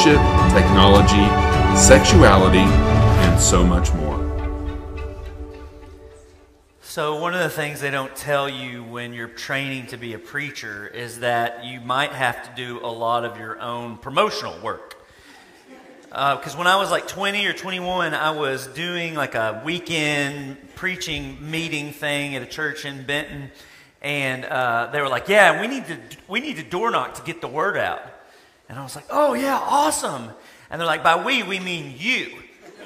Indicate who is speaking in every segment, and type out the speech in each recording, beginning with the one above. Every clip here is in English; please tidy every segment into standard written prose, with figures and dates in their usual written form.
Speaker 1: leadership, technology, sexuality, and so much more.
Speaker 2: So one of the things they don't tell you when you're training to be a preacher is that you might have to do a lot of your own promotional work. Because when I was like 20 or 21, I was doing like a weekend preaching meeting thing at a church in Benton, and they were like, "Yeah, we need to door knock to get the word out." And I was like, "Oh yeah, awesome!" And they're like, "By we mean you."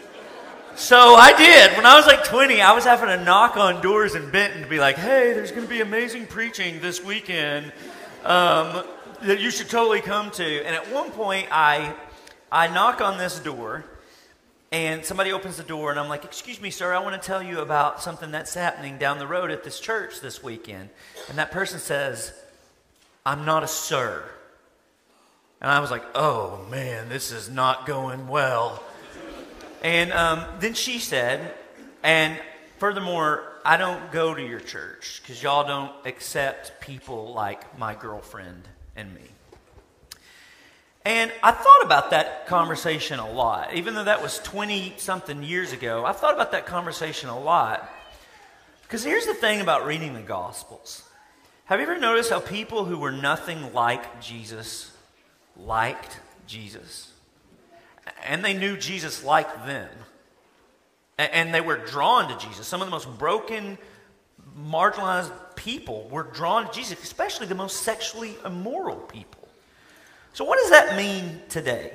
Speaker 2: So I did. When I was like 20, I was having to knock on doors in Benton to be like, "Hey, there's going to be amazing preaching this weekend that you should totally come to." And at one point, I knock on this door, and somebody opens the door, and I'm like, "Excuse me, sir, I want to tell you about something that's happening down the road at this church this weekend." And that person says, "I'm not a sir." And I was like, "Oh man, this is not going well." And then she said, "And furthermore, I don't go to your church because y'all don't accept people like my girlfriend and me." And I thought about that conversation a lot. Even though that was 20-something years ago, I thought about that conversation a lot. Because here's the thing about reading the Gospels. Have you ever noticed how people who were nothing like Jesus liked Jesus? And they knew Jesus liked them. And they were drawn to Jesus. Some of the most broken, marginalized people were drawn to Jesus, especially the most sexually immoral people. So what does that mean today?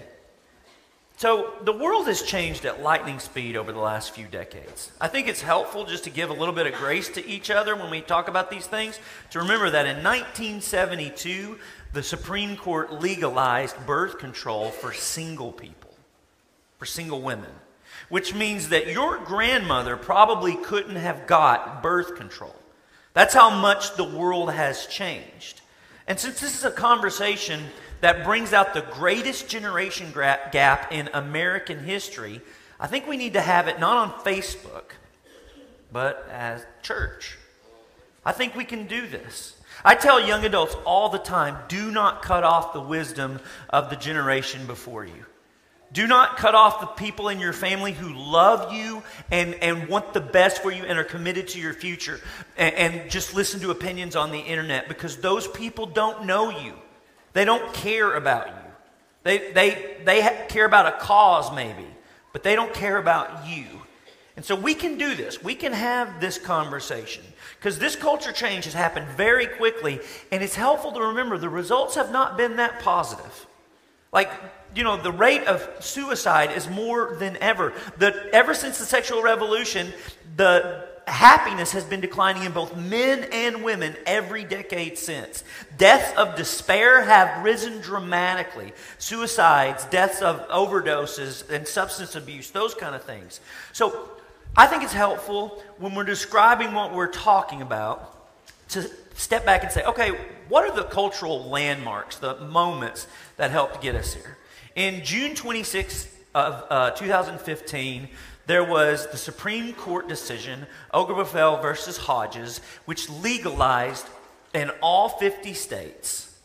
Speaker 2: So the world has changed at lightning speed over the last few decades. I think it's helpful just to give a little bit of grace to each other when we talk about these things, to remember that in 1972, the Supreme Court legalized birth control for single people. For single women, which means that your grandmother probably couldn't have got birth control. That's how much the world has changed. And since this is a conversation that brings out the greatest generation gap in American history, I think we need to have it not on Facebook, but as church. I think we can do this. I tell young adults all the time, do not cut off the wisdom of the generation before you. Do not cut off the people in your family who love you and want the best for you and are committed to your future. And just listen to opinions on the internet, because those people don't know you. They don't care about you. They care about a cause maybe, but they don't care about you. And so we can do this. We can have this conversation, because this culture change has happened very quickly, and it's helpful to remember the results have not been that positive. Like, you know, the rate of suicide is more than ever. Ever since the sexual revolution, the happiness has been declining in both men and women every decade since. Deaths of despair have risen dramatically. Suicides, deaths of overdoses, and substance abuse, those kind of things. So I think it's helpful when we're describing what we're talking about to step back and say, okay, what are the cultural landmarks, the moments that helped get us here? In June 26th of 2015, there was the Supreme Court decision, Obergefell versus Hodges, which legalized in all 50 states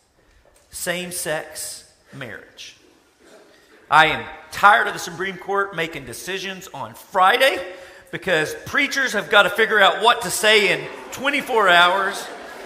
Speaker 2: same-sex marriage. I am tired of the Supreme Court making decisions on Friday, because preachers have got to figure out what to say in 24 hours.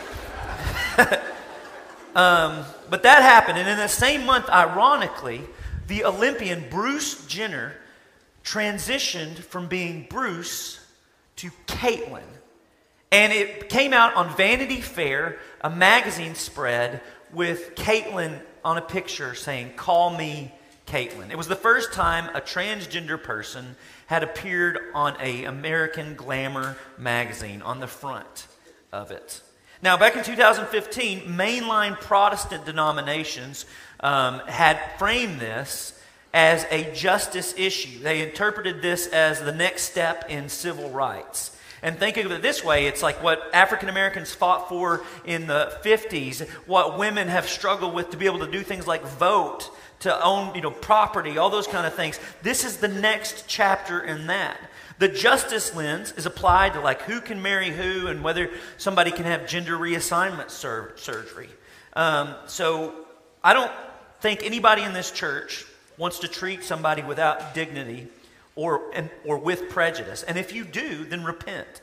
Speaker 2: But that happened, and in the same month, ironically, the Olympian Bruce Jenner transitioned from being Bruce to Caitlyn. And it came out on Vanity Fair, a magazine spread with Caitlyn on a picture saying, "Call me Caitlyn." It was the first time a transgender person had appeared on an American Glamour magazine on the front of it. Now, back in 2015, mainline Protestant denominations had framed this as a justice issue. They interpreted this as the next step in civil rights. And think of it this way, it's like what African Americans fought for in the 50s, what women have struggled with to be able to do things like vote, to own, property, all those kind of things. This is the next chapter in that. The justice lens is applied to like who can marry who and whether somebody can have gender reassignment surgery. So I don't think anybody in this church wants to treat somebody without dignity or with prejudice. And if you do, then repent.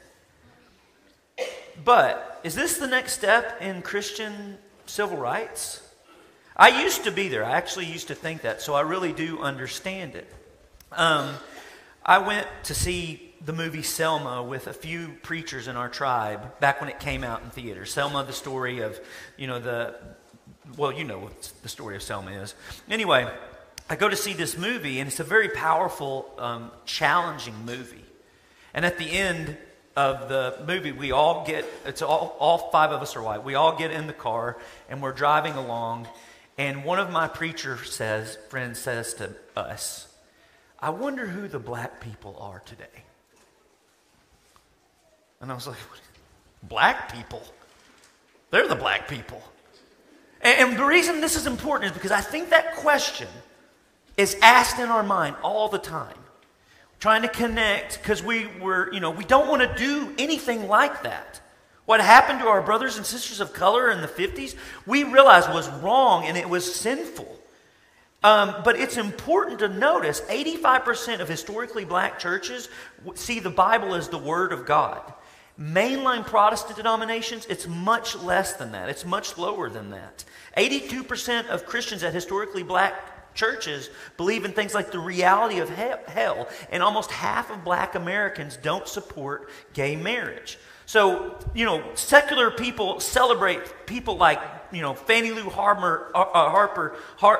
Speaker 2: But is this the next step in Christian civil rights? I used to be there. I actually used to think that, so I really do understand it. I went to see the movie Selma with a few preachers in our tribe back when it came out in theaters. Selma, the story of, you know what the story of Selma is. Anyway, I go to see this movie, and it's a very powerful, challenging movie. And at the end of the movie, we all get, it's all five of us are white. We all get in the car, and we're driving along, and one of my preacher friends says to us, "I wonder who the black people are today." And I was like, black people? They're the black people. And the reason this is important is because I think that question is asked in our mind all the time. Trying to connect, because we don't want to do anything like that. What happened to our brothers and sisters of color in the 50s, we realized was wrong and it was sinful. But it's important to notice 85% of historically black churches see the Bible as the Word of God. Mainline Protestant denominations, it's much less than that. It's much lower than that. 82% of Christians at historically black churches believe in things like the reality of hell, and almost half of black Americans don't support gay marriage. So, secular people celebrate people like, Fannie Lou Hamer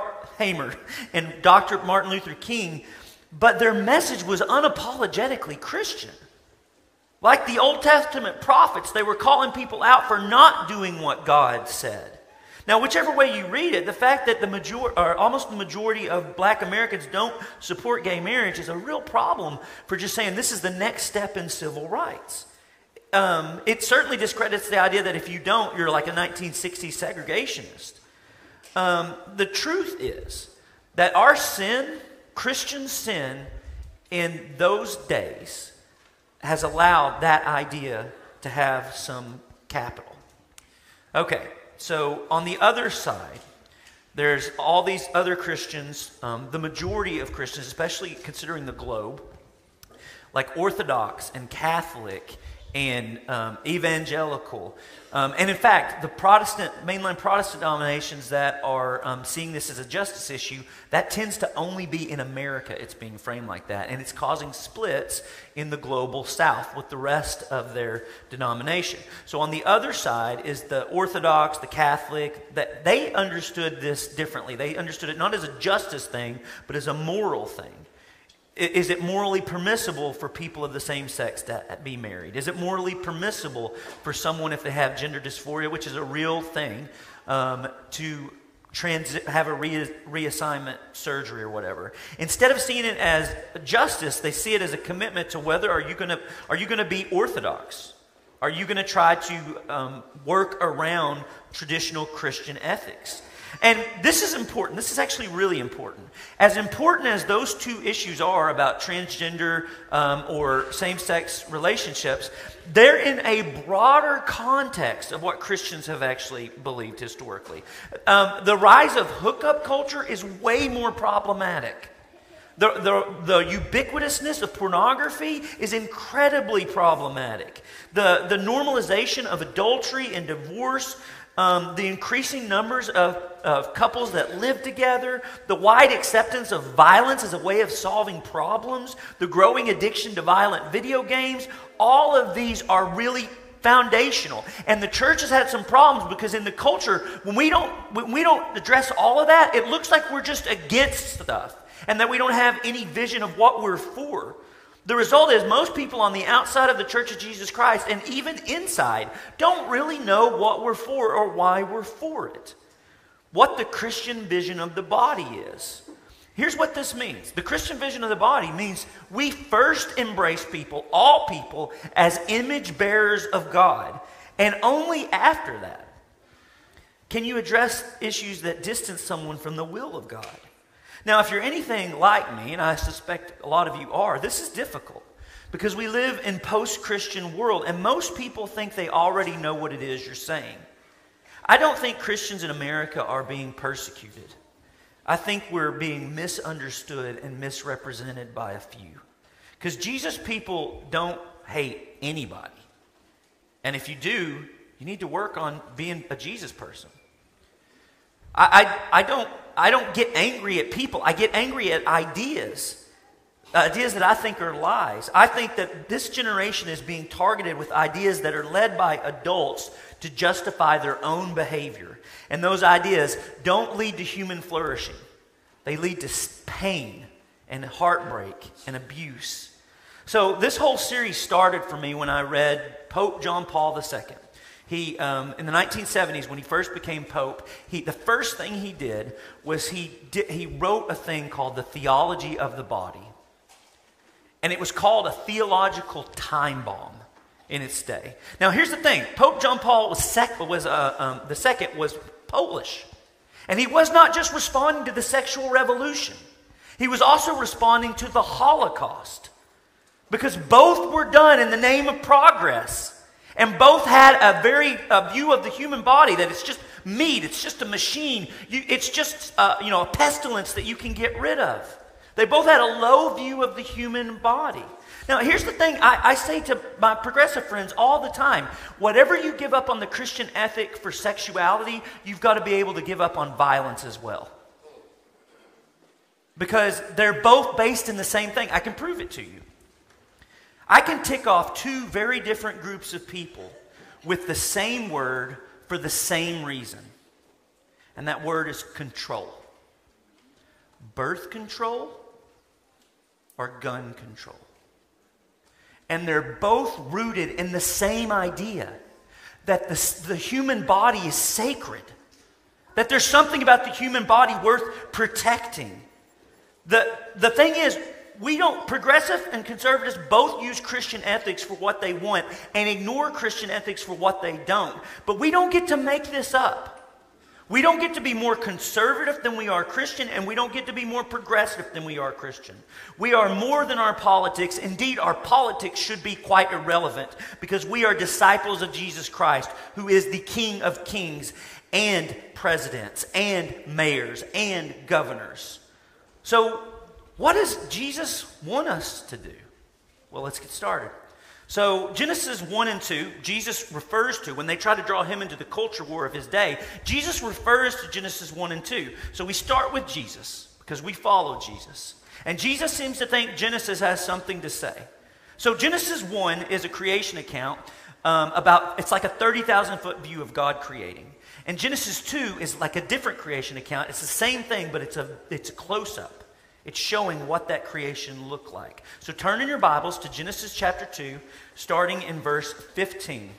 Speaker 2: and Dr. Martin Luther King, but their message was unapologetically Christian. Like the Old Testament prophets, they were calling people out for not doing what God said. Now, whichever way you read it, the fact that almost the majority of black Americans don't support gay marriage is a real problem for just saying this is the next step in civil rights. It certainly discredits the idea that if you don't, you're like a 1960s segregationist. The truth is that our sin, Christian sin, in those days has allowed that idea to have some capital. Okay, so on the other side, there's all these other Christians, the majority of Christians, especially considering the globe, like Orthodox and Catholic and evangelical. And in fact, the mainline Protestant denominations that are seeing this as a justice issue, that tends to only be in America. It's being framed like that. And it's causing splits in the global south with the rest of their denomination. So on the other side is the Orthodox, the Catholic, that they understood this differently. They understood it not as a justice thing, but as a moral thing. Is it morally permissible for people of the same sex to be married? Is it morally permissible for someone, if they have gender dysphoria, which is a real thing, to have a reassignment surgery or whatever? Instead of seeing it as justice, they see it as a commitment to whether are you going to be orthodox? Are you going to try to work around traditional Christian ethics? And this is important. This is actually really important. As important as those two issues are about transgender or same-sex relationships, they're in a broader context of what Christians have actually believed historically. The rise of hookup culture is way more problematic. The ubiquitousness of pornography is incredibly problematic. The normalization of adultery and divorce, the increasing numbers of couples that live together, the wide acceptance of violence as a way of solving problems, the growing addiction to violent video games, all of these are really foundational. And the church has had some problems because in the culture, when we don't address all of that, it looks like we're just against stuff and that we don't have any vision of what we're for. The result is most people on the outside of the Church of Jesus Christ and even inside don't really know what we're for or why we're for it. What the Christian vision of the body is. Here's what this means. The Christian vision of the body means we first embrace people, all people, as image bearers of God. And only after that can you address issues that distance someone from the will of God. Now, if you're anything like me, and I suspect a lot of you are, this is difficult because we live in post-Christian world, and most people think they already know what it is you're saying. I don't think Christians in America are being persecuted. I think we're being misunderstood and misrepresented by a few. Because Jesus people don't hate anybody. And if you do, you need to work on being a Jesus person. I don't get angry at people. I get angry at ideas that I think are lies. I think that this generation is being targeted with ideas that are led by adults to justify their own behavior. And those ideas don't lead to human flourishing. They lead to pain and heartbreak and abuse. So this whole series started for me when I read Pope John Paul II. He, in the 1970s, when he first became Pope, the first thing he did was he wrote a thing called the Theology of the Body. And it was called a theological time bomb in its day. Now, here's the thing. Pope John Paul II was Polish. And he was not just responding to the sexual revolution. He was also responding to the Holocaust. Because both were done in the name of progress. And both had a view of the human body that it's just meat, it's just a machine, it's just a pestilence that you can get rid of. They both had a low view of the human body. Now, here's the thing I say to my progressive friends all the time. Whatever you give up on the Christian ethic for sexuality, you've got to be able to give up on violence as well. Because they're both based in the same thing. I can prove it to you. I can tick off two very different groups of people with the same word for the same reason. And that word is control. Birth control or gun control. And they're both rooted in the same idea that the human body is sacred. That there's something about the human body worth protecting. The thing is, progressive and conservatives both use Christian ethics for what they want and ignore Christian ethics for what they don't. But we don't get to make this up. We don't get to be more conservative than we are Christian, and we don't get to be more progressive than we are Christian. We are more than our politics. Indeed, our politics should be quite irrelevant because we are disciples of Jesus Christ, who is the King of Kings and presidents and mayors and governors. So, what does Jesus want us to do? Well, let's get started. So Genesis 1 and 2, Jesus refers to, when they try to draw him into the culture war of his day, Jesus refers to Genesis 1 and 2. So we start with Jesus because we follow Jesus. And Jesus seems to think Genesis has something to say. So Genesis 1 is a creation account it's like a 30,000 foot view of God creating. And Genesis 2 is like a different creation account. It's the same thing, but it's a close-up. It's showing what that creation looked like. So turn in your Bibles to Genesis chapter 2, starting in verse 15.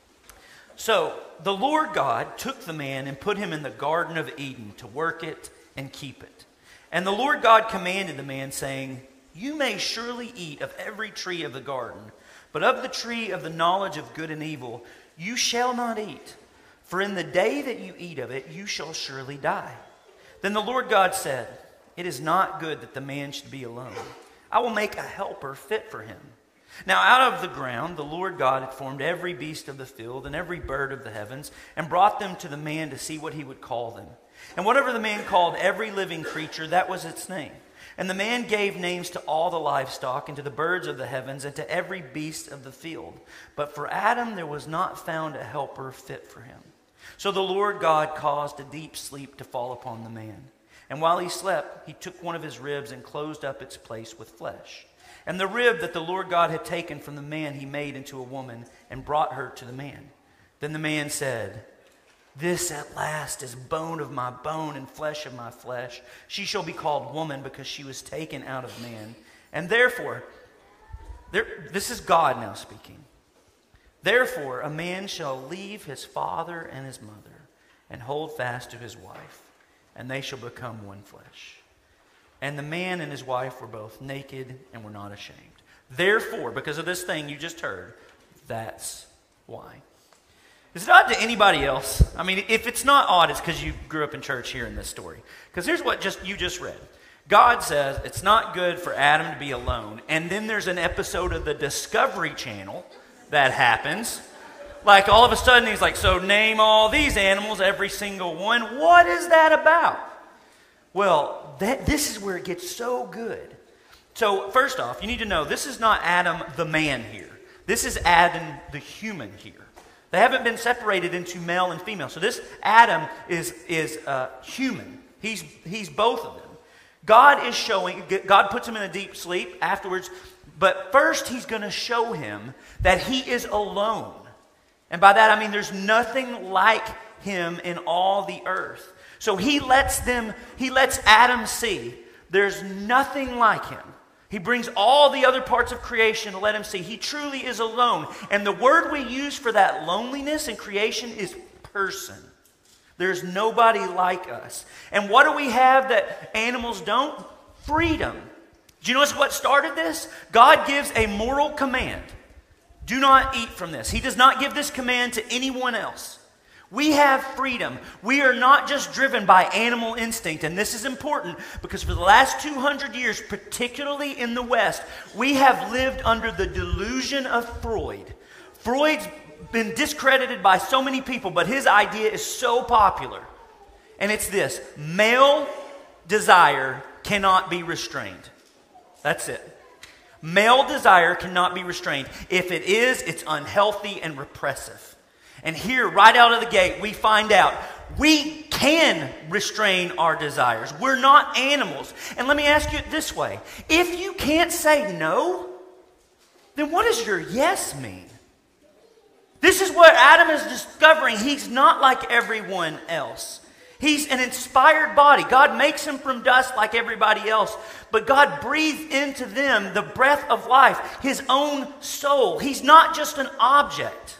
Speaker 2: So the Lord God took the man and put him in the Garden of Eden to work it and keep it. And the Lord God commanded the man, saying, "You may surely eat of every tree of the garden, but of the tree of the knowledge of good and evil you shall not eat. For in the day that you eat of it, you shall surely die." Then the Lord God said, "It is not good that the man should be alone. I will make a helper fit for him." Now out of the ground the Lord God had formed every beast of the field and every bird of the heavens, and brought them to the man to see what he would call them. And whatever the man called every living creature, that was its name. And the man gave names to all the livestock, and to the birds of the heavens, and to every beast of the field. But for Adam there was not found a helper fit for him. So the Lord God caused a deep sleep to fall upon the man. And while he slept, he took one of his ribs and closed up its place with flesh. And the rib that the Lord God had taken from the man he made into a woman and brought her to the man. Then the man said, "This at last is bone of my bone and flesh of my flesh. She shall be called woman because she was taken out of man. And therefore," this is God now speaking, "therefore a man shall leave his father and his mother and hold fast to his wife, and they shall become one flesh. And the man and his wife were both naked and were not ashamed." Therefore, because of this thing you just heard, that's why. Is it odd to anybody else? I mean, if it's not odd, it's because you grew up in church hearing this story. Because here's what you just read. God says it's not good for Adam to be alone. And then there's an episode of the Discovery Channel that happens. Like all of a sudden he's like, "So name all these animals, every single one." What is that about? Well, this is where it gets so good. So first off, you need to know this is not Adam the man here. This is Adam the human here. They haven't been separated into male and female. So this Adam is human. He's both of them. God puts him in a deep sleep afterwards. But first he's going to show him that he is alone. And by that I mean there's nothing like him in all the earth. So he lets Adam see there's nothing like him. He brings all the other parts of creation to let him see he truly is alone. And the word we use for that loneliness in creation is person. There's nobody like us. And what do we have that animals don't? Freedom. Do you notice what started this? God gives a moral command. Do not eat from this. He does not give this command to anyone else. We have freedom. We are not just driven by animal instinct. And this is important because for the last 200 years, particularly in the West, we have lived under the delusion of Freud. Freud's been discredited by so many people, but his idea is so popular. And it's this: male desire cannot be restrained. That's it. Male desire cannot be restrained. If it is, it's unhealthy and repressive. And here, right out of the gate, we find out we can restrain our desires. We're not animals. And let me ask you it this way. If you can't say no, then what does your yes mean? This is what Adam is discovering. He's not like everyone else. He's an inspired body. God makes him from dust like everybody else. But God breathed into them the breath of life, his own soul. He's not just an object.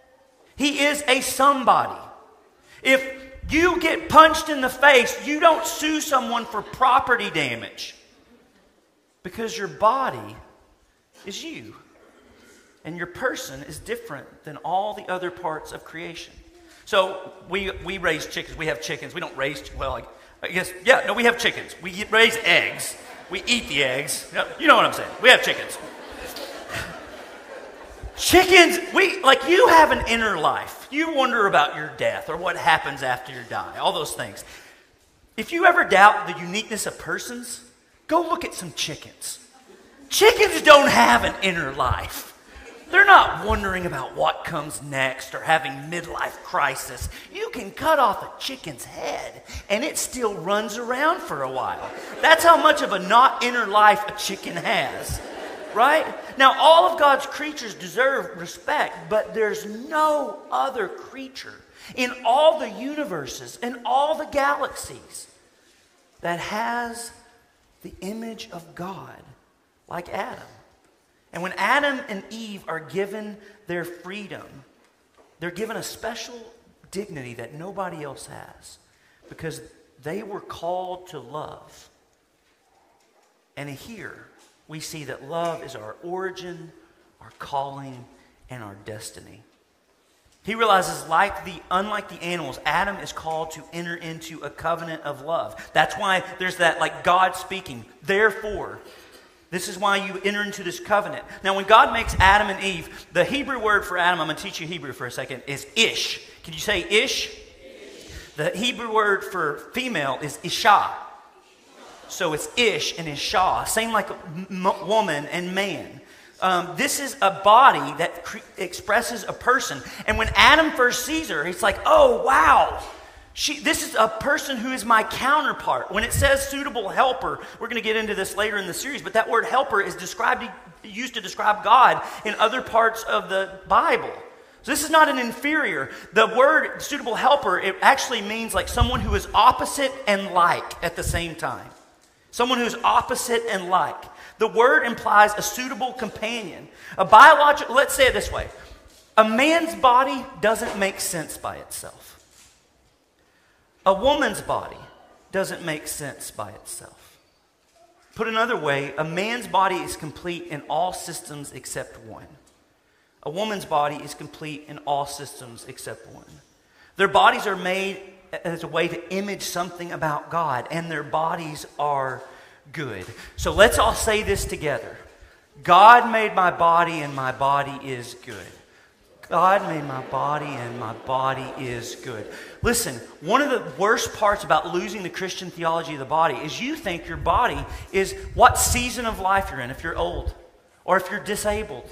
Speaker 2: He is a somebody. If you get punched in the face, you don't sue someone for property damage because your body is you. And your person is different than all the other parts of creation. So we raise chickens. We have chickens. We don't raise, well, I guess, yeah, no, we have chickens. We raise eggs. We eat the eggs. You know what I'm saying. We have chickens. Chickens, you have an inner life. You wonder about your death or what happens after you die, all those things. If you ever doubt the uniqueness of persons, go look at some chickens. Chickens don't have an inner life. They're not wondering about what comes next or having midlife crisis. You can cut off a chicken's head and it still runs around for a while. That's how much of a not inner life a chicken has, right? Now, all of God's creatures deserve respect, but there's no other creature in all the universes and all the galaxies that has the image of God like Adam. And when Adam and Eve are given their freedom, they're given a special dignity that nobody else has because they were called to love. And here we see that love is our origin, our calling, and our destiny. He realizes, unlike the animals, Adam is called to enter into a covenant of love. That's why there's that, God speaking, therefore. This is why you enter into this covenant. Now, when God makes Adam and Eve, the Hebrew word for Adam, I'm going to teach you Hebrew for a second, is ish. Can you say ish? The Hebrew word for female is isha. So it's ish and isha, same like woman and man. This is a body that expresses a person. And when Adam first sees her, he's like, oh, wow. This is a person who is my counterpart. When it says suitable helper, we're going to get into this later in the series, but that word helper is used to describe God in other parts of the Bible. So this is not an inferior. The word suitable helper, it actually means like someone who is opposite and like at the same time. Someone who is opposite and like. The word implies a suitable companion. Let's say it this way. A man's body doesn't make sense by itself. A woman's body doesn't make sense by itself. Put another way, a man's body is complete in all systems except one. A woman's body is complete in all systems except one. Their bodies are made as a way to image something about God, and their bodies are good. So let's all say this together. God made my body, and my body is good. God made my body and my body is good. Listen, one of the worst parts about losing the Christian theology of the body is you think your body is what season of life you're in, if you're old or if you're disabled.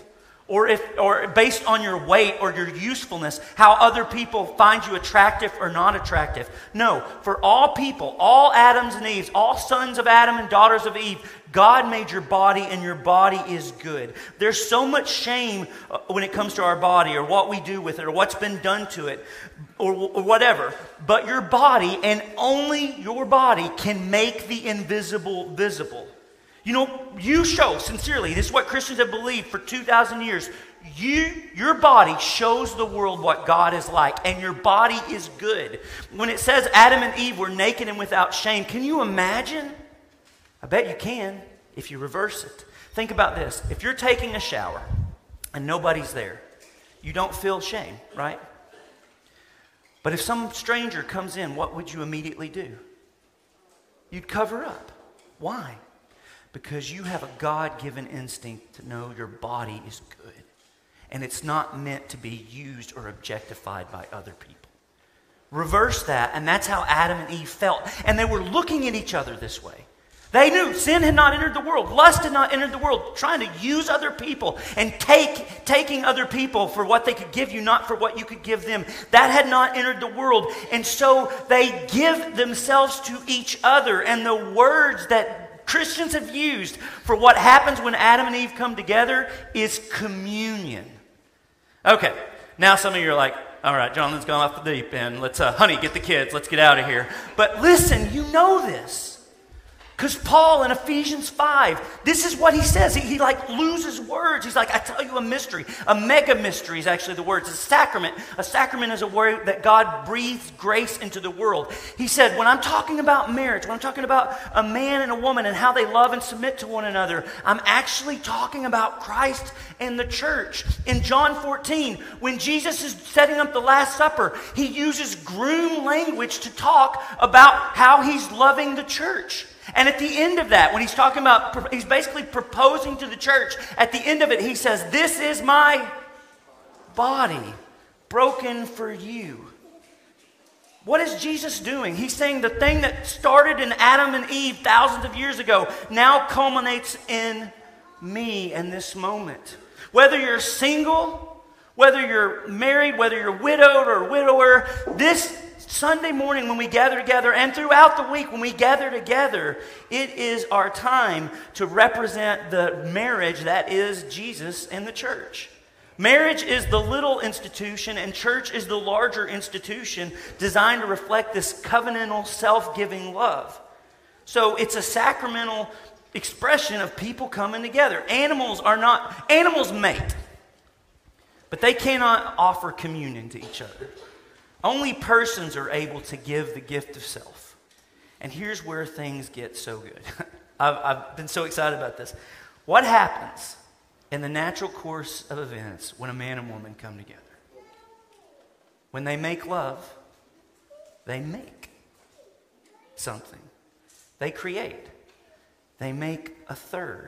Speaker 2: Or based on your weight or your usefulness, how other people find you attractive or not attractive. No, for all people, all Adams and Eves, all sons of Adam and daughters of Eve, God made your body and your body is good. There's so much shame when it comes to our body or what we do with it or what's been done to it or whatever. But your body and only your body can make the invisible visible. You know, you show, sincerely, this is what Christians have believed for 2,000 years. Your body shows the world what God is like, and your body is good. When it says Adam and Eve were naked and without shame, can you imagine? I bet you can if you reverse it. Think about this. If you're taking a shower and nobody's there, you don't feel shame, right? But if some stranger comes in, what would you immediately do? You'd cover up. Why? Because you have a God-given instinct to know your body is good. And it's not meant to be used or objectified by other people. Reverse that, and that's how Adam and Eve felt. And they were looking at each other this way. They knew sin had not entered the world. Lust had not entered the world. Trying to use other people and taking other people for what they could give you, not for what you could give them. That had not entered the world. And so they give themselves to each other. And the words that Christians have used for what happens when Adam and Eve come together is communion. Okay, now some of you are like, all right, Jonathan's gone off the deep end. Let's, honey, get the kids. Let's get out of here. But listen, you know this. Because Paul in Ephesians 5, this is what he says. He like loses words. He's like, I tell you a mystery. A mega mystery is actually the word. It's a sacrament. A sacrament is a word that God breathes grace into the world. He said, when I'm talking about marriage, when I'm talking about a man and a woman and how they love and submit to one another, I'm actually talking about Christ and the church. In John 14, when Jesus is setting up the Last Supper, he uses groom language to talk about how he's loving the church. And at the end of that, when he's talking about, he's basically proposing to the church. At the end of it, he says, this is my body broken for you. What is Jesus doing? He's saying the thing that started in Adam and Eve thousands of years ago now culminates in me in this moment. Whether you're single, whether you're married, whether you're widowed or widower, this Sunday morning when we gather together and throughout the week when we gather together, it is our time to represent the marriage that is Jesus and the church. Marriage is the little institution and church is the larger institution designed to reflect this covenantal, self-giving love. So it's a sacramental expression of people coming together. Animals mate, but they cannot offer communion to each other. Only persons are able to give the gift of self. And here's where things get so good. I've been so excited about this. What happens in the natural course of events when a man and woman come together? When they make love, they make something. They create. They make a third.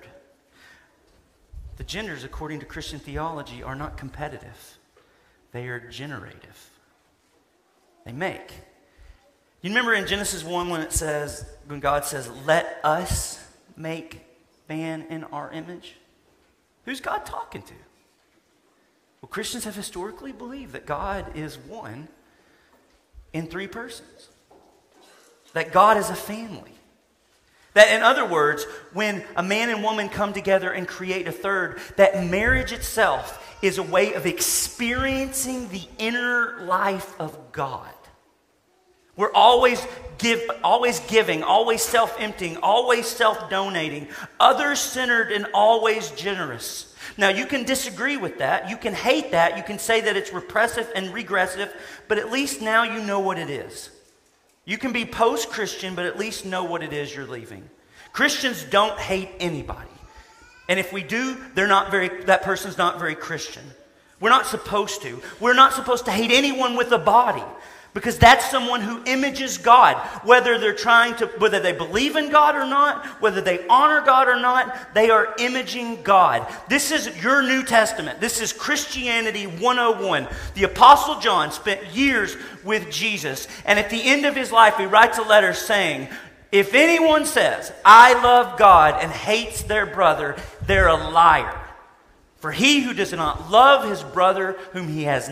Speaker 2: The genders, according to Christian theology, are not competitive. They are generative. They make. You remember in Genesis 1 when God says, let us make man in our image? Who's God talking to? Well, Christians have historically believed that God is one in three persons. That God is a family. That in other words, when a man and woman come together and create a third, that marriage itself is a way of experiencing the inner life of God. We're always giving, always self-emptying, always self-donating, other-centered and always generous. Now, you can disagree with that. You can hate that. You can say that it's repressive and regressive, but at least now you know what it is. You can be post-Christian, but at least know what it is you're leaving. Christians don't hate anybody. And if we do, that person's not very Christian. We're not supposed to. We're not supposed to hate anyone with a body. Because that's someone who images God. Whether they believe in God or not, whether they honor God or not, they are imaging God. This is your New Testament. This is Christianity 101. The Apostle John spent years with Jesus, and at the end of his life, he writes a letter saying, if anyone says, I love God and hates their brother, they're a liar. For he who does not love his brother whom he has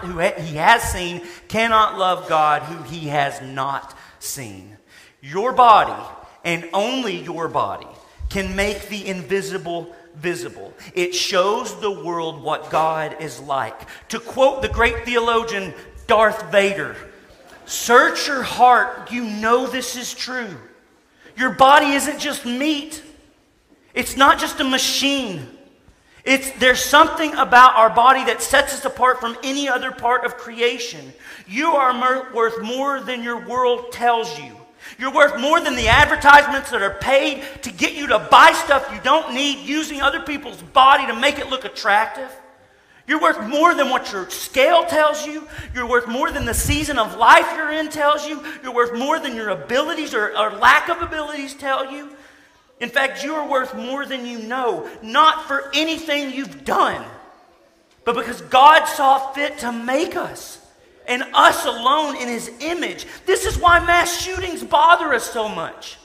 Speaker 2: seen cannot love God who he has not seen. Your body, and only your body, can make the invisible visible. It shows the world what God is like. To quote the great theologian Darth Vader, search your heart, you know this is true. Your body isn't just meat. It's not just a machine. There's something about our body that sets us apart from any other part of creation. You are worth more than your world tells you. You're worth more than the advertisements that are paid to get you to buy stuff you don't need, using other people's body to make it look attractive. You're worth more than what your scale tells you. You're worth more than the season of life you're in tells you. You're worth more than your abilities or lack of abilities tell you. In fact, you are worth more than you know, not for anything you've done, but because God saw fit to make us, and us alone in His image. This is why mass shootings bother us so much.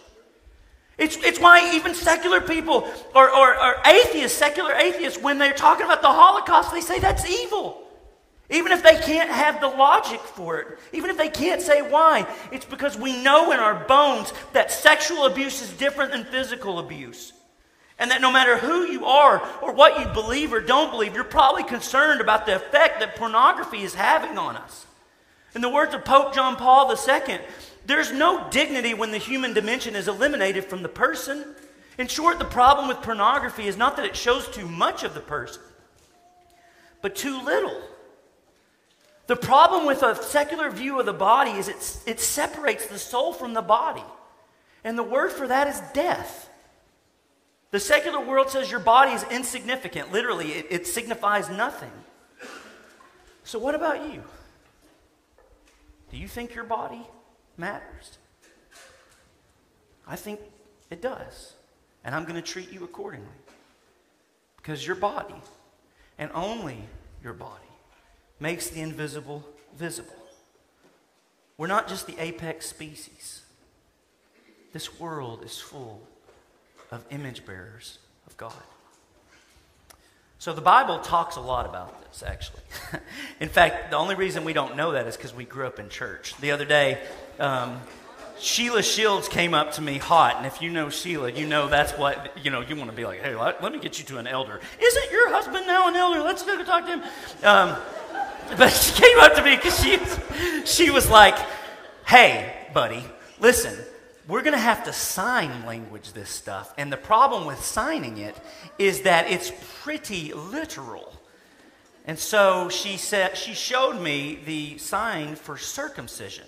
Speaker 2: It's why even secular people, or atheists, secular atheists, when they're talking about the Holocaust, they say that's evil. Even if they can't have the logic for it, even if they can't say why, it's because we know in our bones that sexual abuse is different than physical abuse. And that no matter who you are or what you believe or don't believe, you're probably concerned about the effect that pornography is having on us. In the words of Pope John Paul II, there's no dignity when the human dimension is eliminated from the person. In short, the problem with pornography is not that it shows too much of the person, but too little. The problem with a secular view of the body is it separates the soul from the body. And the word for that is death. The secular world says your body is insignificant. Literally, it signifies nothing. So what about you? Do you think your body matters? I think it does. And I'm going to treat you accordingly. Because your body, and only your body, makes the invisible visible. We're not just the apex species. This world is full of image bearers of God. So the Bible talks a lot about this, actually. In fact, the only reason we don't know that is because we grew up in church. The other day, Sheila Shields came up to me hot, and if you know Sheila, you know that's what, you want to be like, hey, let me get you to an elder. Isn't your husband now an elder? Let's go talk to him. But she came up to me because she was like, hey, buddy, listen, we're going to have to sign language this stuff. And the problem with signing it is that it's pretty literal. And so she showed me the sign for circumcision.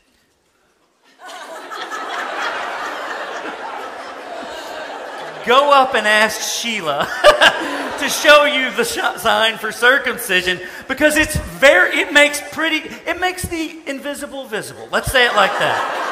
Speaker 2: Go up and ask Sheila to show you the sign for circumcision, because it makes the invisible visible. Let's say it like that.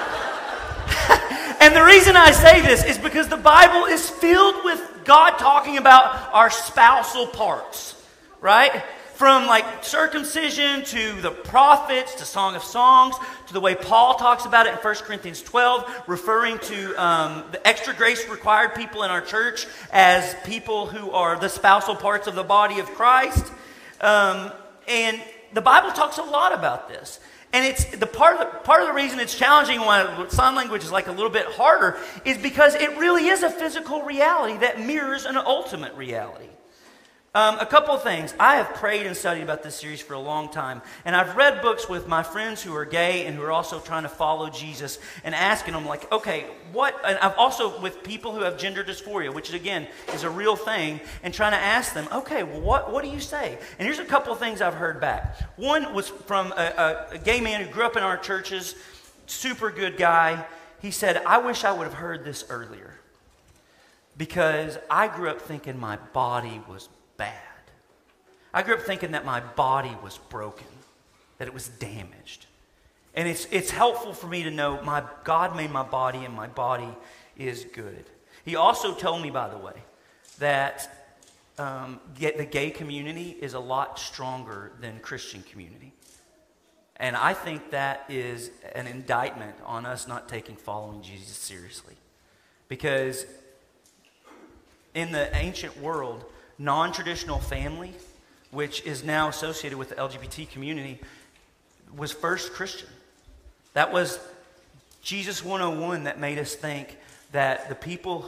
Speaker 2: And the reason I say this is because the Bible is filled with God talking about our spousal parts, right? From like circumcision to the prophets to Song of Songs to the way Paul talks about it in 1 Corinthians 12, referring to the extra grace required people in our church as people who are the spousal parts of the body of Christ. And the Bible talks a lot about this. And it's the part of the reason it's challenging, why sign language is like a little bit harder, is because it really is a physical reality that mirrors an ultimate reality. A couple of things. I have prayed and studied about this series for a long time, and I've read books with my friends who are gay and who are also trying to follow Jesus, and asking them like, okay, and I've also with people who have gender dysphoria, which again is a real thing, and trying to ask them, okay, well, what do you say? And here's a couple of things I've heard back. One was from a gay man who grew up in our churches, super good guy. He said, I wish I would have heard this earlier, because I grew up thinking my body was bad. I grew up thinking that my body was broken, that it was damaged. And it's helpful for me to know my God made my body and my body is good. He also told me, by the way, that the gay community is a lot stronger than Christian community. And I think that is an indictment on us not taking following Jesus seriously. Because in the ancient world, non-traditional family, which is now associated with the LGBT community, was first Christian. That was Jesus 101 that made us think that the people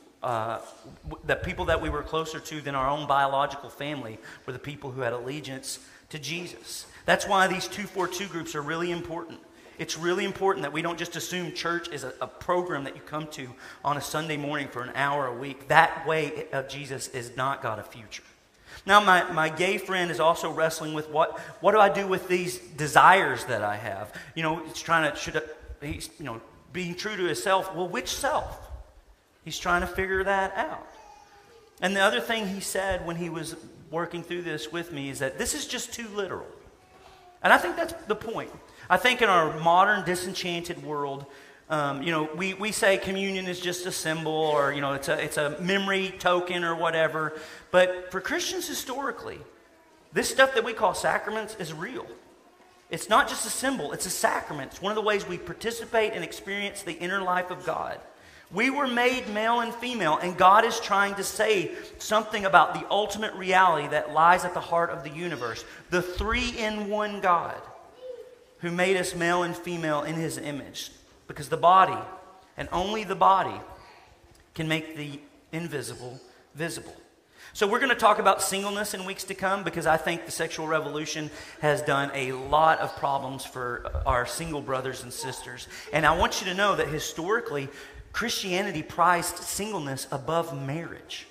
Speaker 2: that we were closer to than our own biological family were the people who had allegiance to Jesus. That's why these 242 groups are really important. It's really important that we don't just assume church is a program that you come to on a Sunday morning for an hour a week. That way of Jesus is not got a future. Now, my gay friend is also wrestling with what do I do with these desires that I have? He's being true to himself. Well, which self? He's trying to figure that out. And the other thing he said when he was working through this with me is that this is just too literal. And I think that's the point. I think in our modern disenchanted world, we say communion is just a symbol, or it's a memory token or whatever. But for Christians historically, this stuff that we call sacraments is real. It's not just a symbol, it's a sacrament. It's one of the ways we participate and experience the inner life of God. We were made male and female, and God is trying to say something about the ultimate reality that lies at the heart of the universe. The three-in-one God who made us male and female in His image. Because the body, and only the body, can make the invisible visible. So we're going to talk about singleness in weeks to come, because I think the sexual revolution has done a lot of problems for our single brothers and sisters. And I want you to know that historically, Christianity prized singleness above marriage.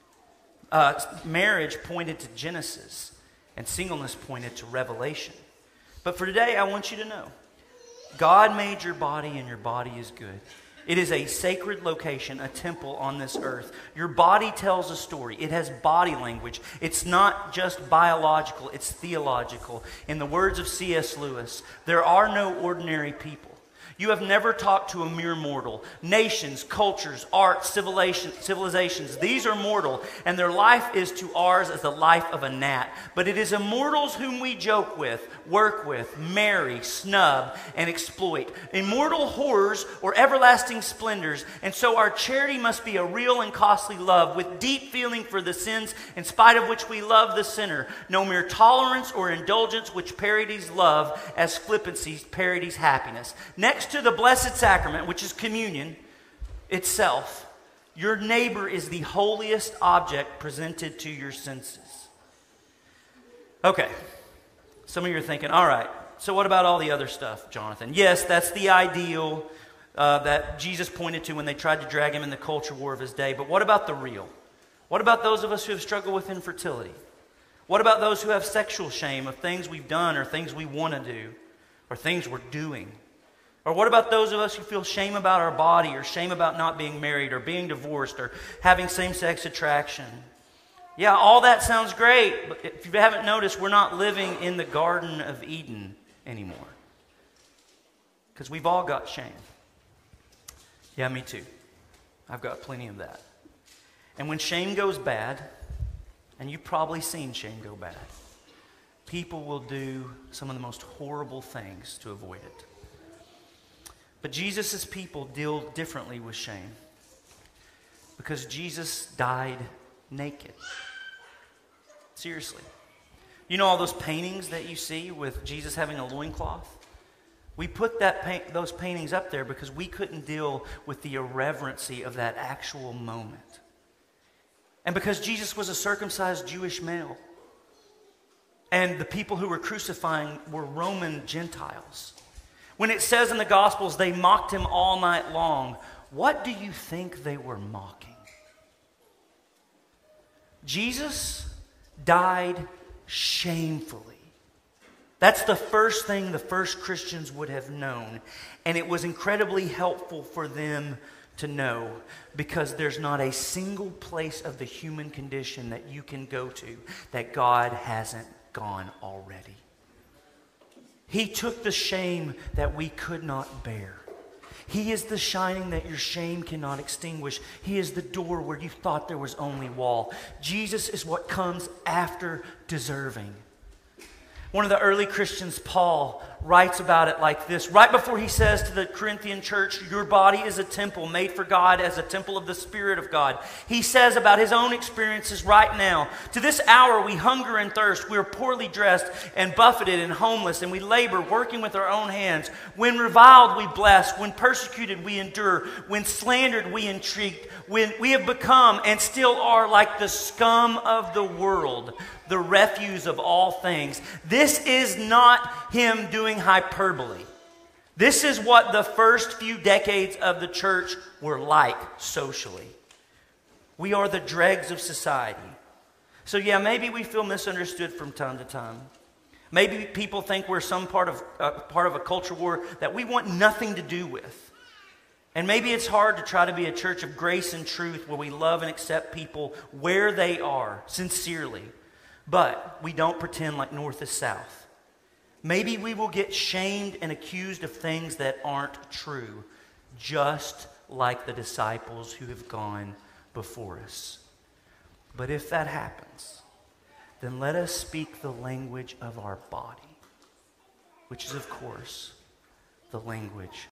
Speaker 2: Marriage pointed to Genesis, and singleness pointed to Revelation. But for today, I want you to know, God made your body, and your body is good. It is a sacred location, a temple on this earth. Your body tells a story. It has body language. It's not just biological, it's theological. In the words of C.S. Lewis, there are no ordinary people. You have never talked to a mere mortal. Nations, cultures, arts, civilizations, these are mortal, and their life is to ours as the life of a gnat. But it is immortals whom we joke with, work with, marry, snub, and exploit. Immortal horrors or everlasting splendors, and so our charity must be a real and costly love, with deep feeling for the sins in spite of which we love the sinner. No mere tolerance or indulgence which parodies love as flippancy parodies happiness. Next to the Blessed Sacrament, which is communion itself, your neighbor is the holiest object presented to your senses. Okay, some of you are thinking, all right, so what about all the other stuff, Jonathan? Yes, that's the ideal that Jesus pointed to when they tried to drag him in the culture war of his day, but what about the real? What about those of us who have struggled with infertility? What about those who have sexual shame of things we've done or things we want to do or things we're doing? Or what about those of us who feel shame about our body, or shame about not being married, or being divorced, or having same-sex attraction? Yeah, all that sounds great, but if you haven't noticed, we're not living in the Garden of Eden anymore. Because we've all got shame. Yeah, me too. I've got plenty of that. And when shame goes bad, and you've probably seen shame go bad, people will do some of the most horrible things to avoid it. But Jesus' people deal differently with shame, because Jesus died naked. Seriously. You know all those paintings that you see with Jesus having a loincloth? We put those paintings up there because we couldn't deal with the irreverency of that actual moment. And because Jesus was a circumcised Jewish male, and the people who were crucifying were Roman Gentiles. When it says in the Gospels they mocked him all night long, what do you think they were mocking? Jesus died shamefully. That's the first thing the first Christians would have known. And it was incredibly helpful for them to know, because there's not a single place of the human condition that you can go to that God hasn't gone already. He took the shame that we could not bear. He is the shining that your shame cannot extinguish. He is the door where you thought there was only wall. Jesus is what comes after deserving. One of the early Christians, Paul, writes about it like this. Right before he says to the Corinthian church, your body is a temple made for God as a temple of the Spirit of God. He says about his own experiences right now. To this hour we hunger and thirst. We are poorly dressed and buffeted and homeless, and we labor, working with our own hands. When reviled we bless. When persecuted we endure. When slandered we entreat. When we have become and still are like the scum of the world, the refuse of all things. This is not him doing hyperbole. This is what the first few decades of the church were like socially. We are the dregs of society. So yeah, maybe we feel misunderstood from time to time. Maybe people think we're some part of a culture war that we want nothing to do with. And maybe it's hard to try to be a church of grace and truth where we love and accept people where they are, sincerely. But we don't pretend like north is south. Maybe we will get shamed and accused of things that aren't true, just like the disciples who have gone before us. But if that happens, then let us speak the language of our body, which is, of course, the language